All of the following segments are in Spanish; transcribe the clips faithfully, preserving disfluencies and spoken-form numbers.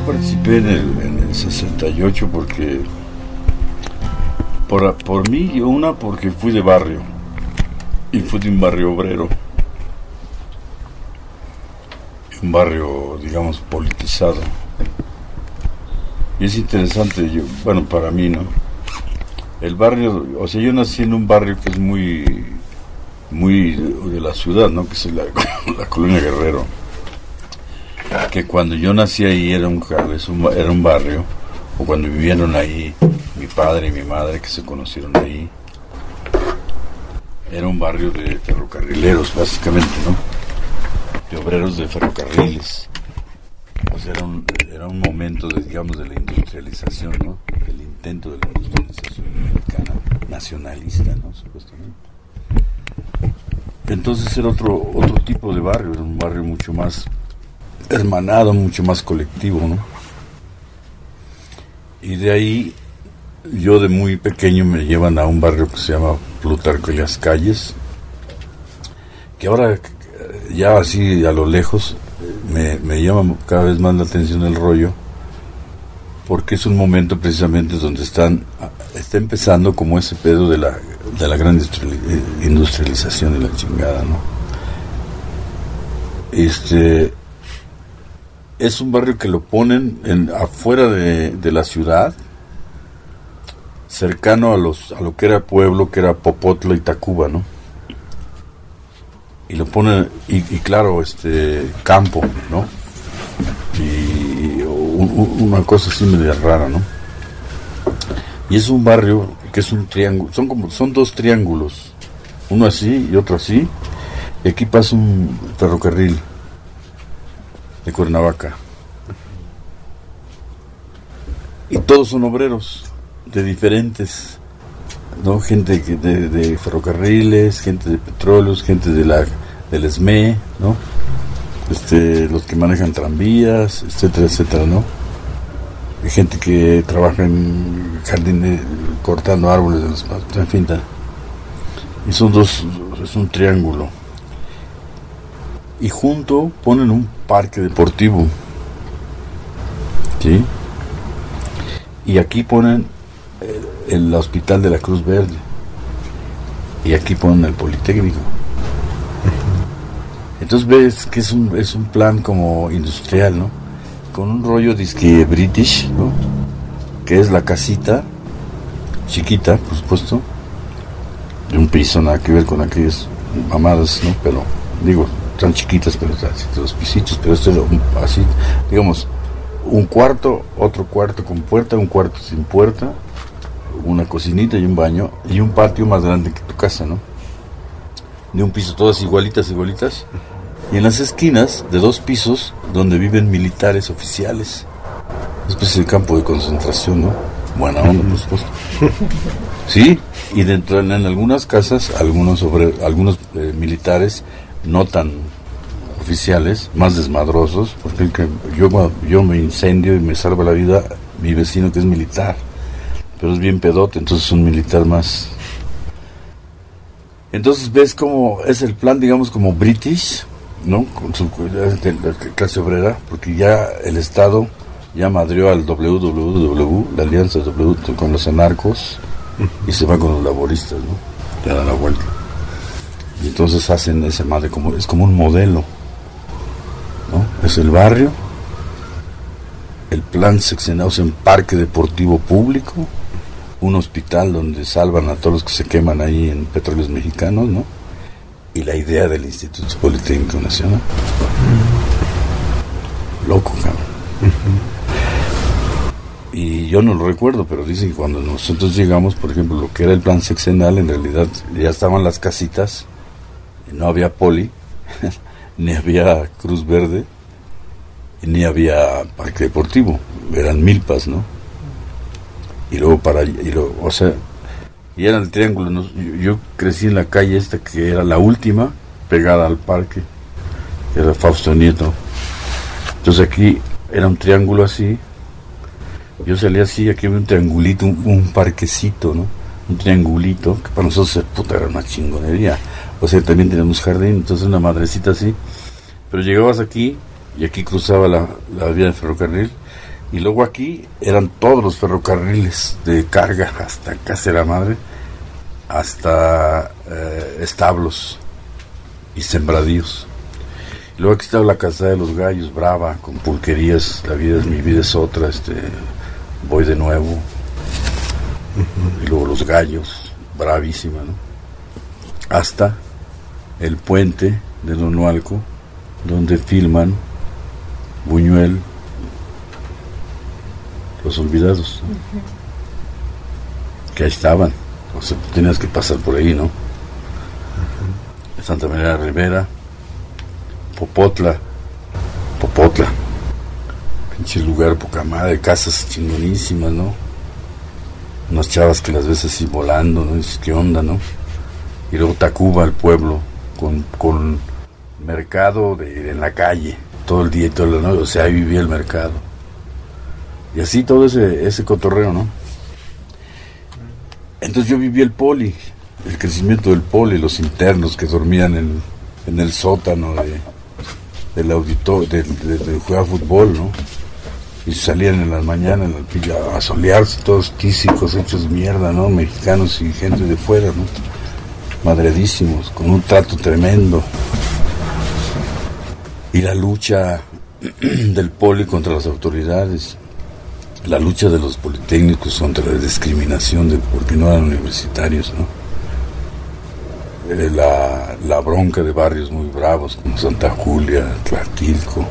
participé en el, en el sesenta y ocho porque por, por mí y una porque fui de barrio y fui de un barrio obrero, un barrio digamos politizado, y es interesante, yo, bueno, para mí, ¿no? El barrio, o sea, yo nací en un barrio que es muy muy de, de la ciudad, ¿no? Que es la, la Colonia Guerrero, que cuando yo nací ahí era un, era un barrio, o cuando vivieron ahí mi padre y mi madre, que se conocieron ahí, era un barrio de ferrocarrileros, básicamente, ¿no? De obreros de ferrocarriles. O sea, era un, era un momento, de, digamos, de la industrialización, ¿no? El intento de la industrialización mexicana, nacionalista, ¿no? Supuestamente. Entonces era otro, otro tipo de barrio, era un barrio mucho más hermanado, mucho más colectivo, ¿no? Y de ahí, yo de muy pequeño me llevan a un barrio que se llama Plutarco y las Calles, que ahora, ya así a lo lejos, me, me llama cada vez más la atención el rollo, porque es un momento precisamente donde están, está empezando como ese pedo de la, de la gran industrialización de la chingada, ¿no? Este... Es un barrio que lo ponen en, afuera de, de la ciudad, cercano a los a lo que era pueblo, que era Popotla y Tacuba, ¿no? Y lo ponen, y, y claro, este, campo, ¿no? Y un, una cosa así medio rara, ¿no? Y es un barrio que es un triángulo, son como, son dos triángulos, uno así y otro así, y aquí pasa un ferrocarril de Cuernavaca, y todos son obreros de diferentes, ¿no? Gente que de, de ferrocarriles, gente de petróleos, gente de la del S M E, ¿no? Este, los que manejan tranvías, etcétera, etcétera, ¿no? Hay gente que trabaja en jardines cortando árboles de los, en fin, ¿no? Y son dos, es un triángulo. Y junto ponen un parque deportivo, ¿sí? Y aquí ponen el, el hospital de la Cruz Verde, y aquí ponen el Politécnico. Entonces ves que es un, es un plan como industrial, ¿no? Con un rollo disque british, ¿no? Que es la casita, chiquita, por supuesto, de un piso, nada que ver con aquellas mamadas, ¿no? Pero, digo, tan chiquitas, pero así, dos pisitos, pero esto es así, digamos, un cuarto, otro cuarto con puerta, un cuarto sin puerta, una cocinita y un baño, y un patio más grande que tu casa, ¿no? De un piso, todas igualitas, igualitas, y en las esquinas de dos pisos donde viven militares oficiales, una especie de campo de concentración, ¿no? Buena onda, por supuesto. Sí, y dentro, en, en algunas casas, algunos sobre, algunos eh, militares no tan oficiales, más desmadrosos, porque yo, yo me incendio y me salva la vida mi vecino que es militar, pero es bien pedote, entonces es un militar más. Entonces ves como es el plan, digamos, como british, ¿no? Con su de la clase obrera, porque ya el Estado ya madrió al W W W, la alianza W con los anarcos, y se va con los laboristas, ¿no? Le dan la vuelta. Y entonces hacen ese madre, como, es como un modelo, ¿no? Es el barrio, el plan sexenal, o sea, un parque deportivo público, un hospital donde salvan a todos los que se queman ahí en Petróleos Mexicanos, ¿no? Y la idea del Instituto Politécnico Nacional. Loco, cabrón. Uh-huh. Y yo no lo recuerdo, pero dicen que cuando nosotros llegamos, por ejemplo, lo que era el plan sexenal, en realidad ya estaban las casitas, no había poli, ni había Cruz Verde, ni había parque deportivo, eran milpas, ¿no? Y luego para, y luego, o sea, y era el triángulo, ¿no? yo, yo crecí en la calle esta que era la última, pegada al parque, era Fausto Nieto. Entonces aquí era un triángulo así, yo salía así, aquí había un triangulito, un, un parquecito, ¿no? Un triangulito, que para nosotros, puta, era una chingonería. O sea, también teníamos jardín, entonces una madrecita así. Pero llegabas aquí, y aquí cruzaba la, la vía de ferrocarril, Y luego aquí eran todos los ferrocarriles de carga, hasta casa de la madre, hasta eh, establos y sembradíos. Y luego aquí estaba la casa de los gallos, brava, con pulquerías, la vida es mi vida es otra, este, voy de nuevo. Uh-huh. Y luego los gallos, bravísima, ¿no? Hasta el puente de Donoalco, donde filman Buñuel, Los Olvidados, ¿no? Uh-huh. Que ahí estaban, o sea, tenías que pasar por ahí, ¿no? Uh-huh. Santa María de Rivera, Popotla, Popotla, pinche lugar poca madre, casas chingonísimas, ¿no? Unas chavas que las ves así volando, ¿no? Dices, ¿qué onda, no? Y luego Tacuba, el pueblo, con, con mercado de, en la calle, todo el día y toda la noche, o sea, ahí vivía el mercado. Y así todo ese, ese cotorreo, ¿no? Entonces yo viví el poli, el crecimiento del poli, los internos que dormían en, en el sótano de, del auditorio, del de, de, de jugar fútbol, ¿no? Y salían en las mañanas a solearse, todos tísicos, hechos mierda, ¿no? Mexicanos y gente de fuera, ¿no? Madredísimos, con un trato tremendo. Y la lucha del poli contra las autoridades, la lucha de los politécnicos contra la discriminación de porque no eran universitarios, ¿no? La, la bronca de barrios muy bravos como Santa Julia, Tlatilco,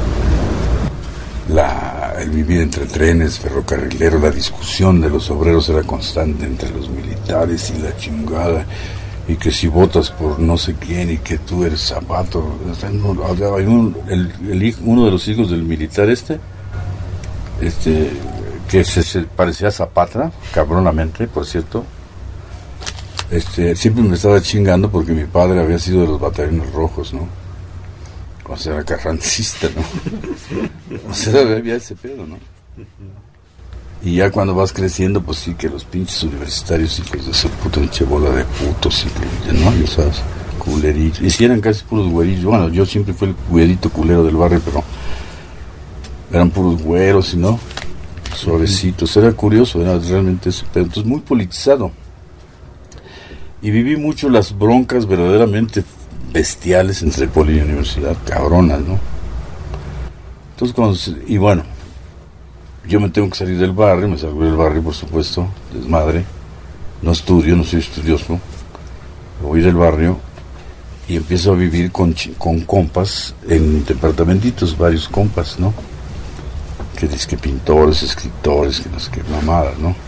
la, el vivir entre trenes, ferrocarrileros, la discusión de los obreros era constante entre los militares y la chingada, y que si votas por no sé quién y que tú eres Zapato. Hay un, el, el, uno de los hijos del militar este, este que se, se parecía a Zapata, cabronamente, por cierto. Este, siempre me estaba chingando porque mi padre había sido de los batallones rojos, ¿no? O sea, era carrancista, ¿no? O sea, había ese pedo, ¿no? Y ya cuando vas creciendo, pues sí que los pinches universitarios, hijos de esa puta pinche bola de putos, y que, ¿no? Ya sabes, culerillos. Y si eran casi puros güerillos. Bueno, yo siempre fui el güerito culero del barrio, pero eran puros güeros, y no, suavecitos. Era curioso, era realmente ese pedo. Entonces, muy politizado. Y viví mucho las broncas verdaderamente bestiales entre poli y universidad, cabronas, ¿no? Entonces, cuando se, y bueno, yo me tengo que salir del barrio, me salgo del barrio, por supuesto, desmadre, no estudio, no soy estudioso, me voy del barrio y empiezo a vivir con, con compas en departamentitos, varios compas, ¿no? Que dice que pintores, escritores, que no sé qué mamada, ¿no?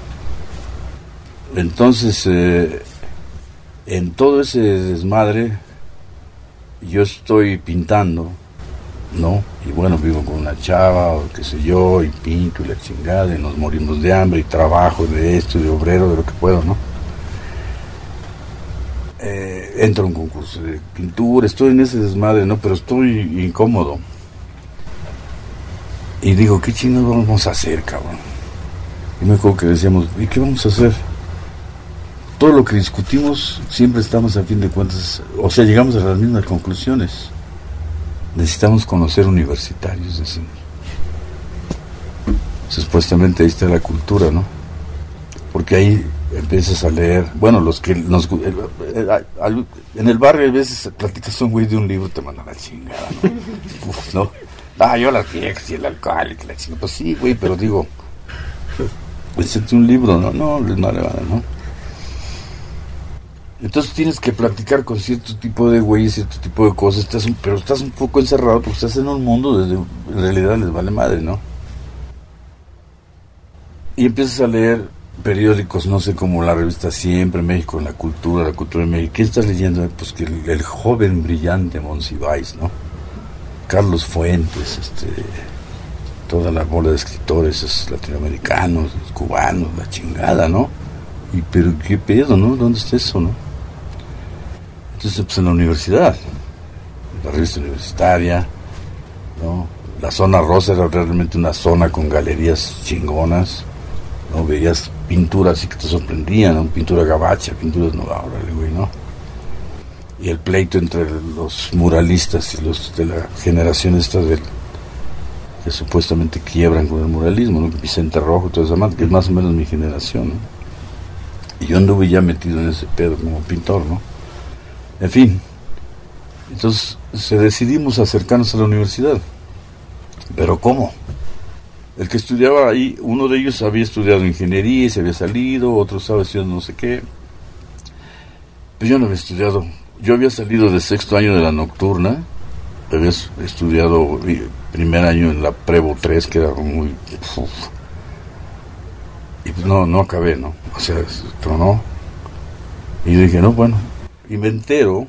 Entonces, eh, en todo ese desmadre, yo estoy pintando, ¿no? Y bueno, vivo con una chava, o qué sé yo, y pinto y la chingada, y nos morimos de hambre, y trabajo de esto, y de obrero, de lo que puedo, ¿no? Eh, entro a un concurso de pintura, estoy en ese desmadre, ¿no? Pero estoy incómodo. Y digo, ¿qué chingados vamos a hacer, cabrón? Y me acuerdo que decíamos, ¿y qué vamos a hacer? Todo lo que discutimos, siempre estamos a fin de cuentas, o sea, llegamos a las mismas conclusiones. Necesitamos conocer universitarios, decimos. Supuestamente ahí está la cultura, ¿no? Porque ahí empiezas a leer, bueno, los que nos... En el barrio a veces platicas un güey de un libro, te mandan la chingada, ¿no? Uf, ¿no? Ah, yo las viejas y el alcohol y que la chingada. Pues sí, güey, pero digo, pues es un libro, ¿no? No, les vale, vale, ¿no? Entonces tienes que platicar con cierto tipo de güeyes, cierto tipo de cosas, estás un, pero estás un poco encerrado porque estás en un mundo donde en realidad les vale madre, ¿no? Y empiezas a leer periódicos, no sé, como la revista Siempre, México en la cultura, la cultura de México. ¿Qué estás leyendo? Pues que el, el joven brillante Monsiváis, ¿no? Carlos Fuentes, este, toda la bola de escritores latinoamericanos, cubanos, la chingada, ¿no? Y pero qué pedo, ¿no? ¿Dónde está eso, no? Entonces, pues en la universidad, la revista universitaria, ¿no? La zona rosa era realmente una zona con galerías chingonas, ¿no? Veías pinturas y que te sorprendían, ¿no? Pintura gabacha, pinturas, no, órale, güey, ¿no? Y el pleito entre los muralistas y los de la generación esta del, que supuestamente quiebran con el muralismo, ¿no? Vicente Rojo y toda esa madre, que es más o menos mi generación, ¿no? Y yo anduve ya metido en ese pedo como pintor, ¿no? En fin, entonces se decidimos acercarnos a la universidad. ¿Pero cómo? El que estudiaba ahí, uno de ellos había estudiado ingeniería y se había salido, otro estaba estudiando no sé qué. Pero yo no había estudiado. Yo había salido de sexto año de la nocturna, había estudiado primer año en la Prevo tres, que era muy... Uf, y pues no, no acabé, ¿no? O sea, tronó. Y yo dije, no, bueno. Y me entero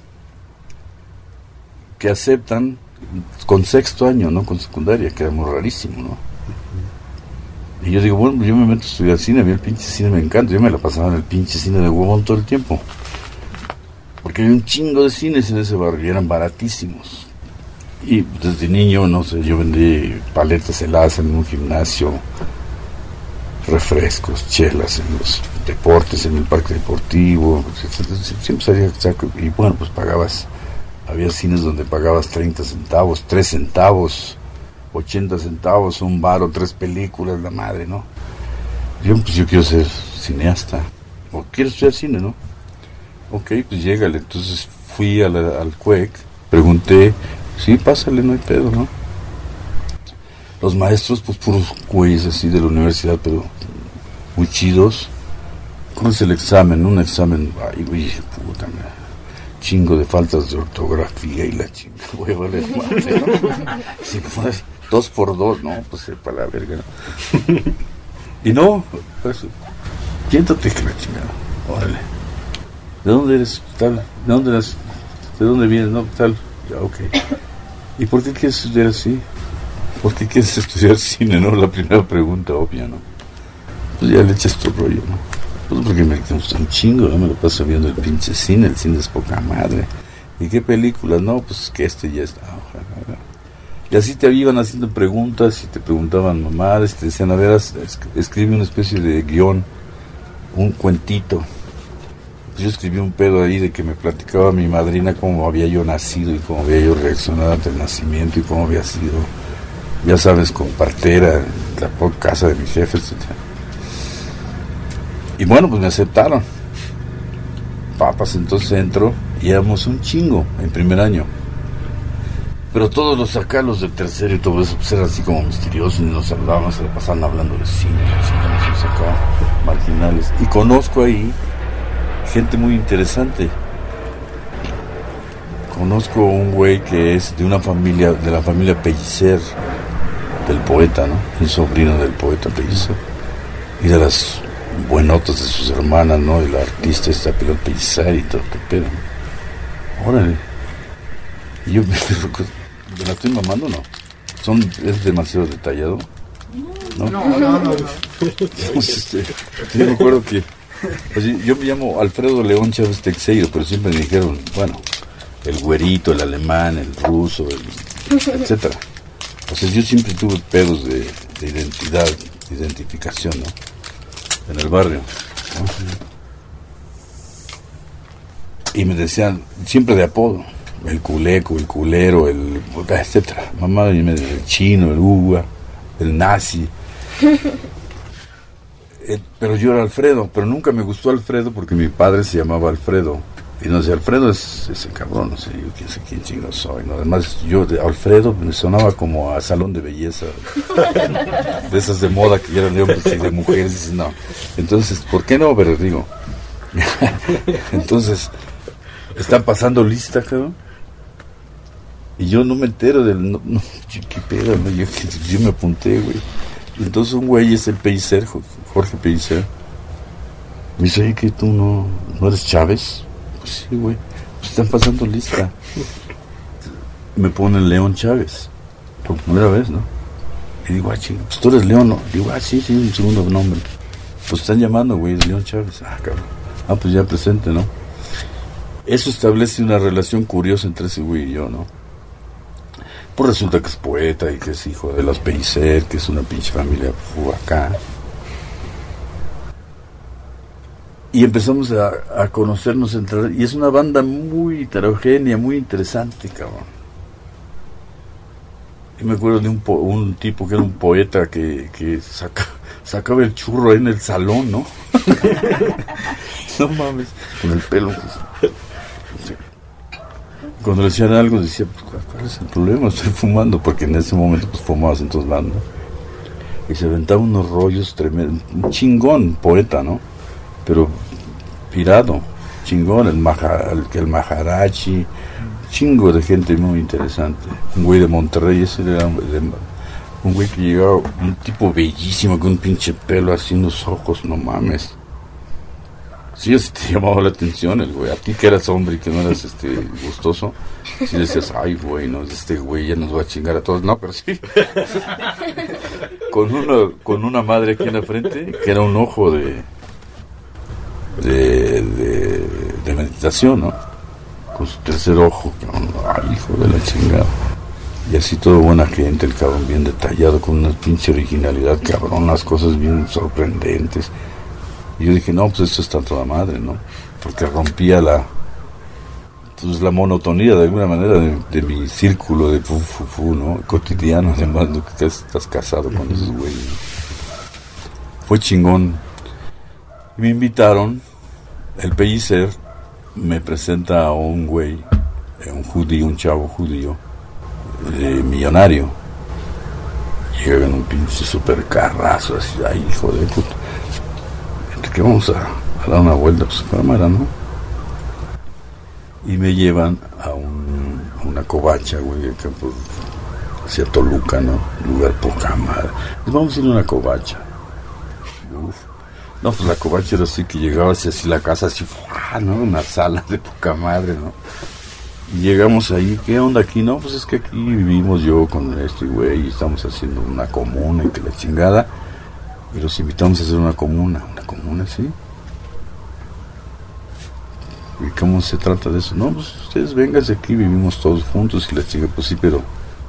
que aceptan con sexto año, no con secundaria, que era muy rarísimo, ¿no? Y yo digo, bueno, yo me meto a estudiar cine, a mí el pinche cine me encanta, yo me la pasaba en el pinche cine de huevón todo el tiempo. Porque había un chingo de cines en ese barrio y eran baratísimos. Y desde niño, no sé, yo vendí paletas heladas en un gimnasio, refrescos, chelas en los deportes, en el parque deportivo, siempre salía saco. Y bueno, pues pagabas, había cines donde pagabas treinta centavos, tres centavos, ochenta centavos, un bar o tres películas, la madre, ¿no? Yo, pues yo quiero ser cineasta, o quiero estudiar cine, ¿no? Ok, pues llégale. Entonces fui a la, al C U E C, pregunté, sí, pásale, no hay pedo, ¿no? Los maestros, pues puros güeyes así de la universidad, pero muy chidos. ¿Cómo es el examen? Un examen, ay, güey, puta, me, chingo de faltas de ortografía y la chinga, güey, vale, madre, ¿no? Sí, pues, dos por dos, no, pues para la verga, ¿no? Y no, pues, siéntate que la chingada, órale. ¿De dónde eres? Tal, ¿de dónde eres? ¿De dónde vienes? No, tal, ya, ok. ¿Y por qué quieres estudiar así? ¿Por qué quieres estudiar cine, no? La primera pregunta obvia, ¿no? Pues ya le echas tu rollo, ¿no? Pues porque me gusta un chingo, ¿no? Me lo paso viendo el pinche cine, el cine es poca madre. ¿Y qué películas? No, pues que este ya está. Y así te iban haciendo preguntas y te preguntaban mamadas, te decían, a ver, escribe una especie de guión, un cuentito. Yo escribí un pedo ahí de que me platicaba mi madrina cómo había yo nacido y cómo había yo reaccionado ante el nacimiento y cómo había sido, ya sabes, con partera, la por casa de mi jefe, etcétera. Y bueno, pues me aceptaron. Papas, entonces entro y éramos un chingo en primer año. Pero todos los acá, los del tercero y todo eso, pues era así como misterioso y nos saludaban, se la pasaban hablando de cine, los acá, marginales. Y conozco ahí gente muy interesante. Conozco un güey que es de una familia, de la familia Pellicer, del poeta, ¿no? Un sobrino del poeta Pellicer. Y de las buenotas de sus hermanas, ¿no? Y la artista esta Pilar Pellicer y todo, qué pedo. Órale. Y yo me, me la estoy mamando, ¿no? Son, es demasiado detallado. No, no, no. no, no. Entonces, este, yo me acuerdo que pues yo me llamo Alfredo León Chávez Teixeiro, pero siempre me dijeron, bueno, el güerito, el alemán, el ruso, el, etcétera. O sea, yo siempre tuve pedos de, de identidad, de identificación, ¿no? En el barrio, ¿no? Y me decían, siempre de apodo, el culeco, el culero, el etcétera. Mamá, y me decía el chino, el uva, el nazi. Eh, pero yo era Alfredo, pero nunca me gustó Alfredo porque mi padre se llamaba Alfredo. Y no sé, Alfredo es ese cabrón, no sé, yo quién sé quién chingo soy, ¿no? Además, yo de Alfredo me sonaba como a salón de belleza, de esas de moda que ya eran de hombres y de mujeres, y dices, no. Entonces, ¿por qué no? Pero digo, entonces, están pasando lista, cabrón. Y yo no me entero del, no, no qué pedo, ¿no? Yo, yo me apunté, güey. Y entonces un güey es el Pellicer, Jorge Pellicer. Me dice, oye, que tú no, no eres Chávez. Pues sí, güey. Pues están pasando lista. Me ponen León Chávez. Por primera vez, ¿no? Y digo, ah, chingo, pues tú eres León, ¿no? Digo, ah, sí, sí, un segundo nombre. Pues están llamando, güey, León Chávez. Ah, cabrón. Ah, pues ya presente, ¿no? Eso establece una relación curiosa entre ese güey y yo, ¿no? Pues resulta que es poeta y que es hijo de los Pellicer, que es una pinche familia uh, acá. Y empezamos a, a conocernos entre... Y es una banda muy heterogénea, muy interesante, cabrón. Y me acuerdo de un, po, un tipo que era un poeta que, que saca, sacaba el churro ahí en el salón, ¿no? No mames, con el pelo. Pues, sí. Cuando le decían algo decía, pues, ¿cuál es el problema? Estoy fumando, porque en ese momento pues fumabas en todos lados, ¿no? Y se aventaba unos rollos tremendos, un chingón poeta, ¿no? Pero pirado, chingón, el, maja, el, el Maharachi, chingo de gente muy interesante. Un güey de Monterrey, ese era de, un güey que llegaba, un tipo bellísimo, con un pinche pelo así, unos ojos, no mames. Sí, así te llamaba la atención el güey. A ti que eras hombre y que no eras este gustoso, sí decías, ay güey, no, este güey ya nos va a chingar a todos. No, pero sí. con una, con una madre aquí en la frente, que era un ojo de de, de, de meditación, ¿no? Con su tercer ojo, ay, hijo de la chingada. Y así todo buena gente, el cabrón bien detallado, con una pinche originalidad, cabrón, las cosas bien sorprendentes. Y yo dije, no, pues esto está toda madre, ¿no? Porque rompía la pues la monotonía de alguna manera de, de mi círculo de fu, fu, fu, ¿no? Cotidiano, además, ¿no? Que estás, estás casado con esos güeyes, ¿no? Fue chingón. Me invitaron, el Pellicer me presenta a un güey, un judío, un chavo judío, eh, millonario. Llega en un pinche super carrazo, así, ay, hijo de puta. Que vamos a, a dar una vuelta por su cámara, ¿no? Y me llevan a, un, a una covacha, güey, acá por, hacia Toluca, ¿no? Lugar poca madre. Pues vamos a ir a una covacha. Uf. No, pues la covacha era así que llegaba hacia así la casa, así, ¿no? Una sala de poca madre, ¿no? Y llegamos ahí, ¿qué onda aquí? No, pues es que aquí vivimos yo con este güey y estamos haciendo una comuna y que la chingada. Y los invitamos a hacer una comuna, una comuna, ¿sí? ¿Y cómo se trata de eso? No, pues ustedes vénganse aquí, vivimos todos juntos y la chica, pues sí, pero...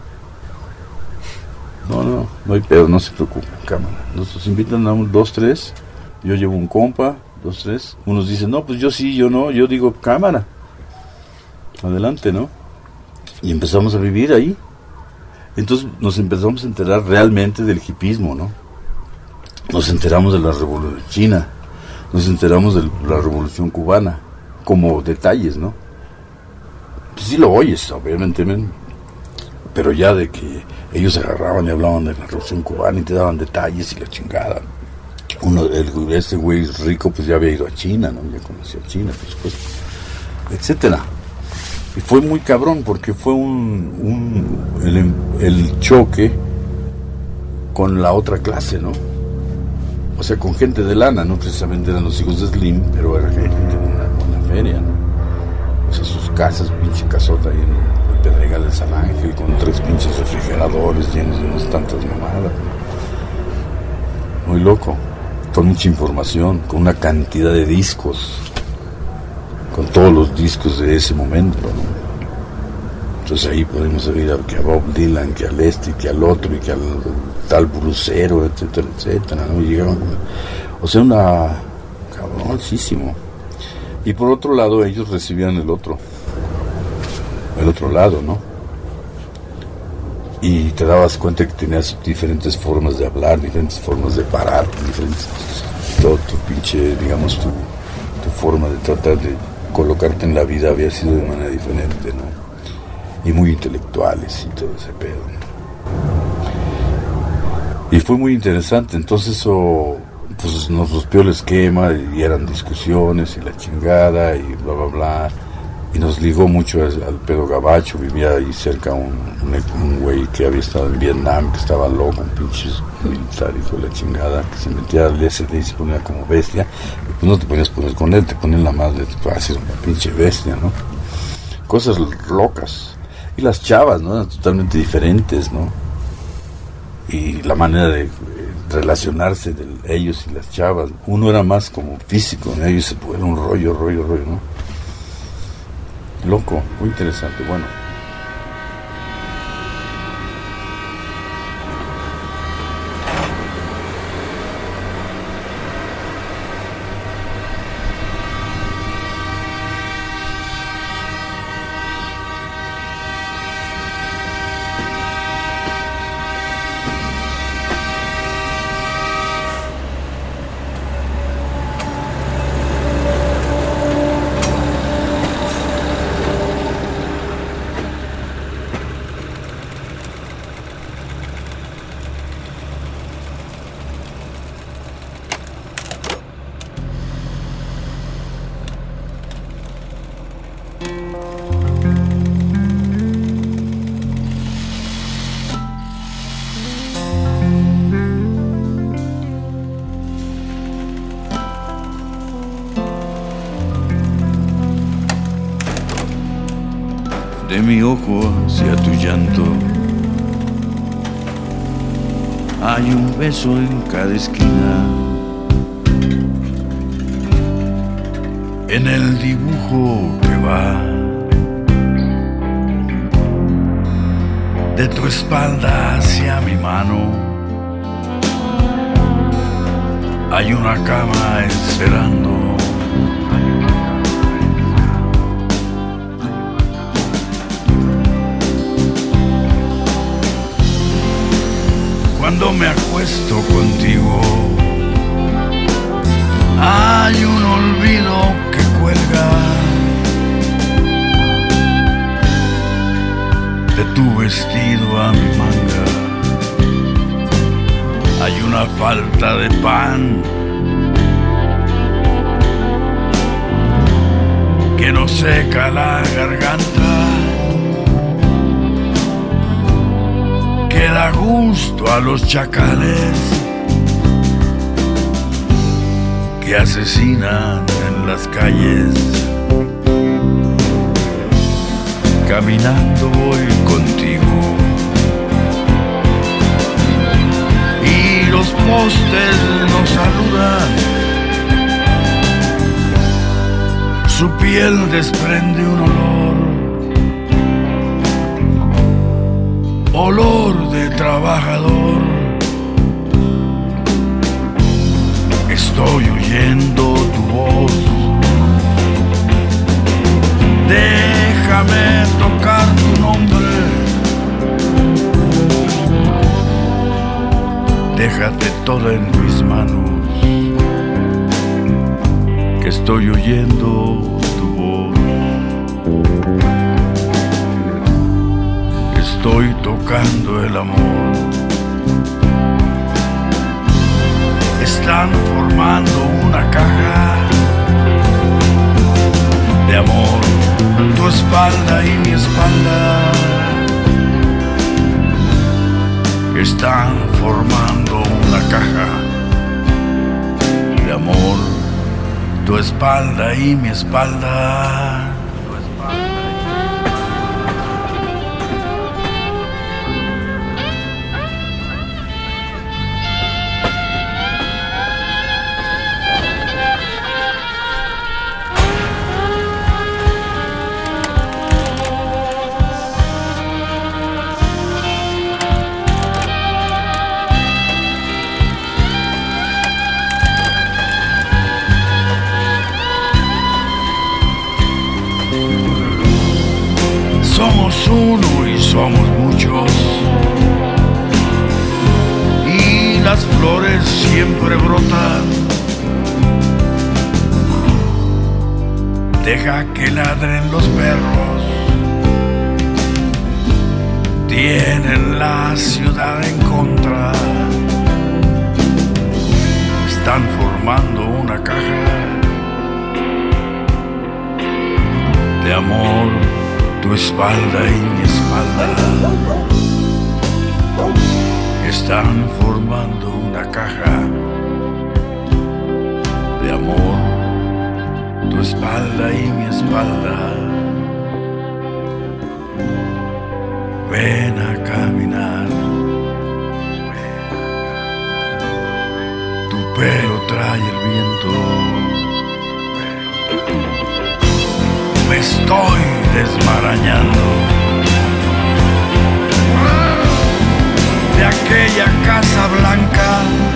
No, no, no hay pedo, no se preocupen, cámara. Nos invitan a un, dos, tres, yo llevo un compa, dos, tres. Unos dicen, no, pues yo sí, yo no, yo digo, cámara. Adelante, ¿no? Y empezamos a vivir ahí. Entonces nos empezamos a enterar realmente del hipismo, ¿no? Nos enteramos de la Revolución China, nos enteramos de la Revolución Cubana, como detalles, ¿no? Pues sí lo oyes, obviamente, men, pero ya de que ellos agarraban y hablaban de la Revolución Cubana y te daban detalles y la chingada. Uno, el, este güey rico, pues ya había ido a China, ¿no? Ya conocía a China, por supuesto, etcétera. Y fue muy cabrón porque fue un, un el, el choque con la otra clase, ¿no? O sea, con gente de lana, no precisamente eran los hijos de Slim, pero era gente de una, una feria, ¿no? O sea, sus casas, pinche casota ahí en el Pedregal de San Ángel, con tres pinches refrigeradores llenos de unas tantas mamadas, ¿no? Muy loco, con mucha información, con una cantidad de discos, con todos los discos de ese momento, ¿no? Entonces ahí podemos oír a, que a Bob Dylan, que al este, que al otro, y que al tal Brucero, etcétera, etcétera, ¿no? Y llegaban, o sea, una cabroncísimo. Y por otro lado, ellos recibían el otro, el otro lado, ¿no? Y te dabas cuenta que tenías diferentes formas de hablar, diferentes formas de parar, diferentes, todo tu pinche, digamos, tu, tu forma de tratar de colocarte en la vida había sido de manera diferente, ¿no? Y muy intelectuales y todo ese pedo, ¿no? Y fue muy interesante. Entonces eso pues nos rompió el esquema y eran discusiones y la chingada y bla bla bla, y nos ligó mucho al, al pedo gabacho. Vivía ahí cerca un, un, un güey que había estado en Vietnam, que estaba loco, un pinche militar, hijo de la chingada, que se metía al S D y se ponía como bestia, y pues no te podías poner con él, te ponían la madre, te haces una pinche bestia, ¿no? Cosas locas. Y las chavas, ¿no? Eran totalmente diferentes, ¿no? Y la manera de relacionarse de ellos y las chavas. Uno era más como físico, ¿no? Ellos era un rollo, rollo, rollo, ¿no? Loco, muy interesante, bueno. de mi ojo hacia tu llanto. Hay un beso en cada esquina, en el dibujo que va de tu espalda hacia mi mano. Hay una cama esperando. Cuando me acuesto contigo, hay un olvido que cuelga de tu vestido a mi manga. Hay una falta de pan que no seca la garganta, que da gusto a los chacales que asesinan en las calles. Caminando voy contigo y los postes nos saludan. Su piel desprende un olor, olor de trabajador. Estoy oyendo tu voz. Déjame tocar tu nombre. Déjate todo en mis manos, que estoy oyendo tu voz. Estoy tocando el amor. Están formando una caja de amor, tu espalda y mi espalda. Están formando una caja de amor, tu espalda y mi espalda. Somos uno y somos muchos, y las flores siempre brotan. Deja que ladren los perros, tienen la ciudad en contra. Están formando una caja de amor, tu espalda y mi espalda. Están formando una caja de amor, tu espalda y mi espalda. Ven a caminar, tu pelo trae el viento. Me estoy desmarañando de aquella casa blanca.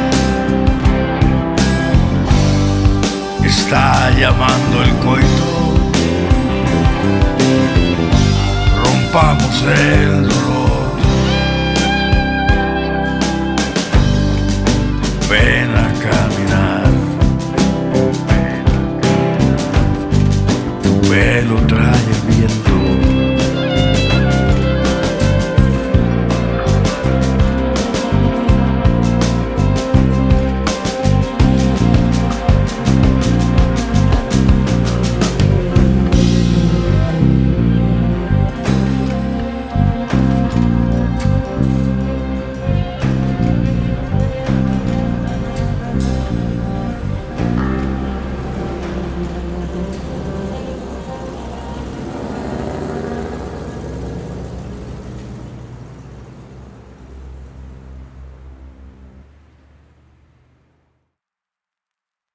Está llamando el coito. Rompamos el dolor. Ven a caminar. Tu pelo trae